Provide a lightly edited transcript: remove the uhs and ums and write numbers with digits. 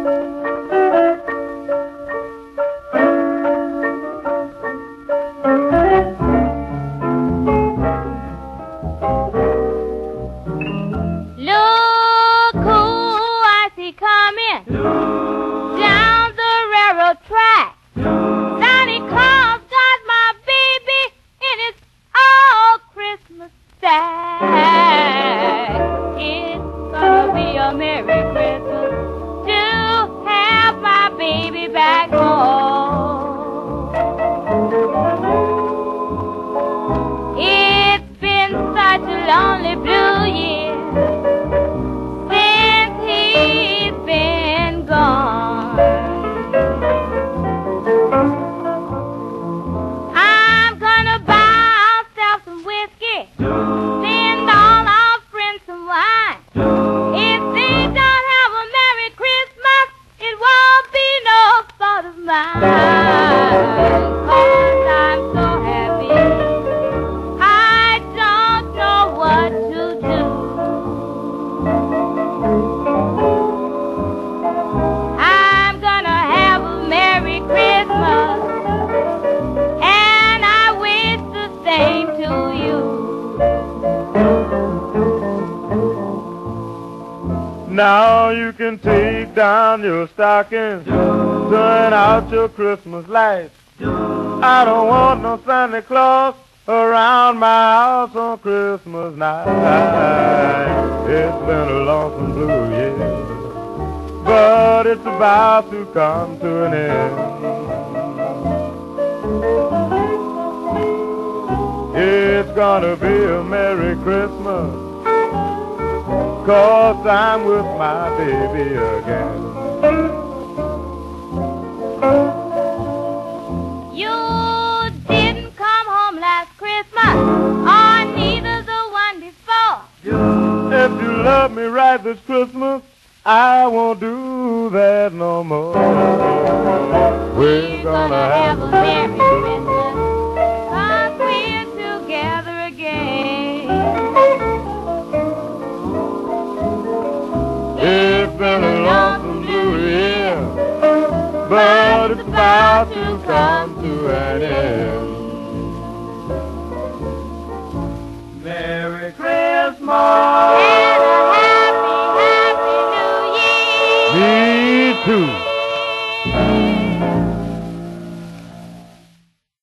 Look who I see coming down the railroad track. Santa Claus got my baby in his old Christmas sack. It's gonna be a Merry Christmas to have my baby back home. It's been such a lonely blue year since he's been gone. I'm gonna buy ourselves some whiskey, send all our friends some wine. If they don't have a Merry Christmas, it won't be no fault of mine. 'Cause I'm so happy, I don't know what to do. I'm gonna have a Merry Christmas, and I wish the same to you. Now you can take down your stocking, turn out your Christmas lights. I don't want no Santa Claus around my house on Christmas night. It's been a lonesome blue year, but it's about to come to an end. It's gonna be a Merry Christmas, 'cause I'm with my baby again. You didn't come home last Christmas, or neither the one before. If you love me right this Christmas, I won't do that no more. We're gonna have a Merry Christmas, 'cause we're together again. It's been a lonesome blue year, but it's about to come to an end. Merry Christmas.